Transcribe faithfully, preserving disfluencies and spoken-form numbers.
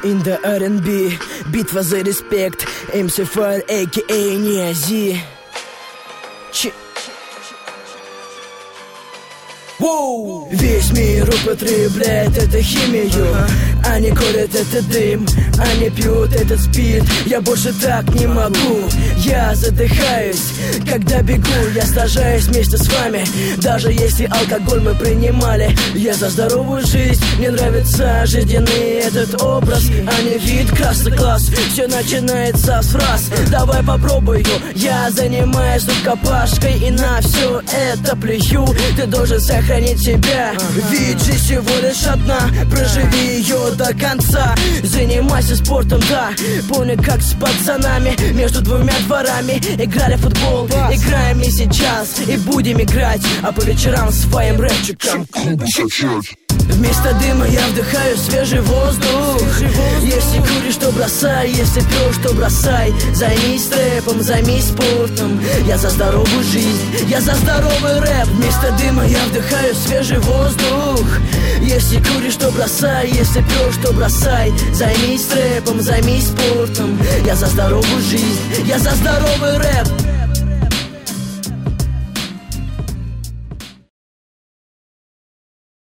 In the ар энд би, битва за респект, эм си Fire, а ка а Ниази. Чи... Воу! Весь мир употребляет эту химию. uh-huh. Они курят этот дым, они пьют этот спирт. Я больше так не могу. Я задыхаюсь, когда бегу. Я сражаюсь вместе с вами. Даже если алкоголь мы принимали. Я за здоровую жизнь. Мне нравится жизненный этот образ, а не вид. Красный класс, все начинается с фраз. Давай попробую. Я занимаюсь рукопашкой и на все это плюю. Ты должен сохранить себя, ведь жизнь всего лишь одна. Проживи ее до конца. Занимайся спортом, да. Помню, как с пацанами между двумя дворами играли в футбол. Играем и сейчас, и будем играть. А по вечерам своим рэпчиком вместо дыма я вдыхаю свежий воздух. Если куришь, то бросай. Если пьешь, то бросай. Займись рэпом, займись спортом. Я за здоровую жизнь, я за здоровый рэп. Вместо дыма я вдыхаю свежий воздух. Если куришь, то бросай. Если пьешь, то бросай. Займись рэпом, займись спортом. Я за здоровую жизнь, я за здоровый рэп.